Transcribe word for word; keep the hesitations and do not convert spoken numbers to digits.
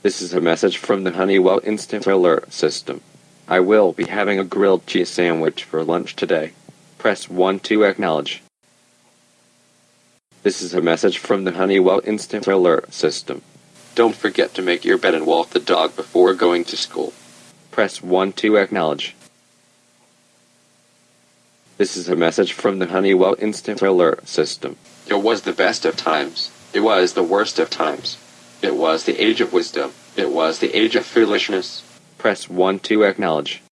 This is a message from the Honeywell Instant Alert System. I will be having a grilled cheese sandwich for lunch today. Press one to acknowledge. This is a message from the Honeywell Instant Alert System. Don't forget to make your bed and walk the dog before going to school. Press one to acknowledge. This is a message from the Honeywell Instant Alert System. It was the best of times. It was the worst of times. It was the age of wisdom. It was the age of foolishness. Press one to acknowledge.